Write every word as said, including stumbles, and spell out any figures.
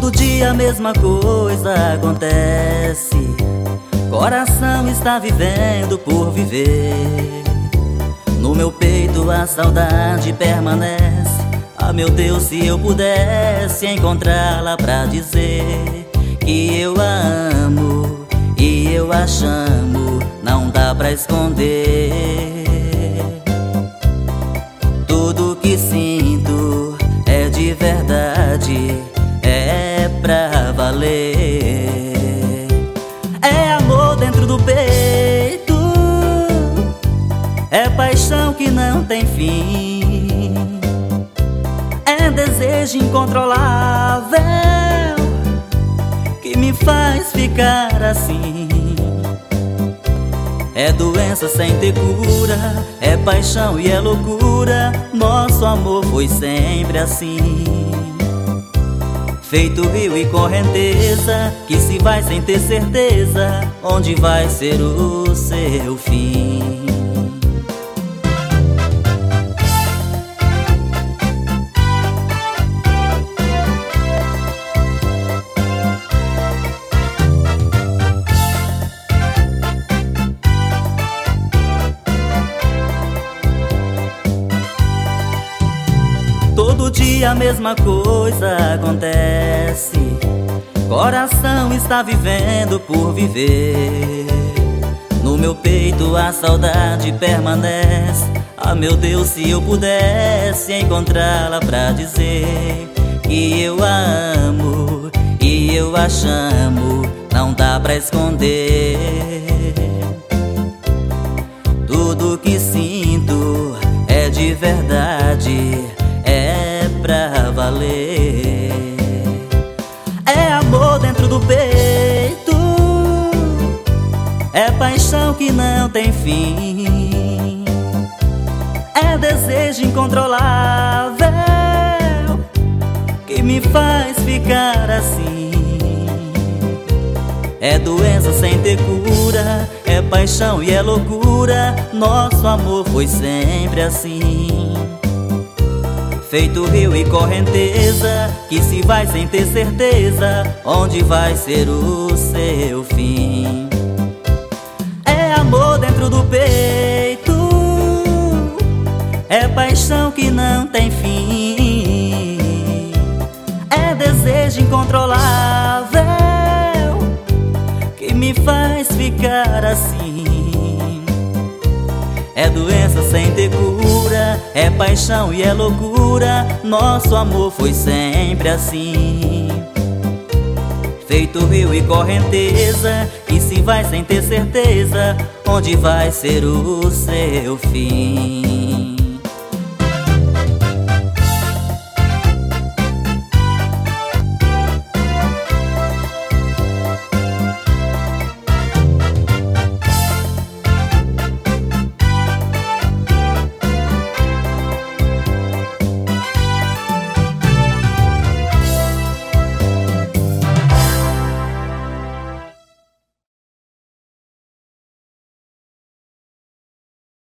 Todo dia a mesma coisa acontece. Coração está vivendo por viver. No meu peito a saudade permanece. Ah, meu Deus, se eu pudesse encontrá-la pra dizer que eu a amo e eu a chamo, não dá pra esconder. Tudo que sinto é de verdade, é pra valer. É amor dentro do peito, é paixão que não tem fim, é desejo incontrolável que me faz ficar assim. É doença sem ter cura, é paixão e é loucura. Nosso amor foi sempre assim, feito rio e correnteza, que se vai sem ter certeza onde vai ser o seu fim. Todo dia a mesma coisa acontece. Coração está vivendo por viver. No meu peito a saudade permanece. Ah, meu Deus, se eu pudesse encontrá-la pra dizer que eu a amo e eu a chamo, não dá pra esconder. Tudo que sinto é de verdade, é pra valer. É amor dentro do peito, é paixão que não tem fim, é desejo incontrolável que me faz ficar assim. É doença sem ter cura, é paixão e é loucura. Nosso amor foi sempre assim, feito rio e correnteza, que se vai sem ter certeza onde vai ser o seu fim. É amor dentro do peito, é paixão que não tem fim, é desejo incontrolável que me faz ficar assim. É doença sem ter cura, é paixão e é loucura. Nosso amor foi sempre assim, feito rio e correnteza, que se vai sem ter certeza onde vai ser o seu fim.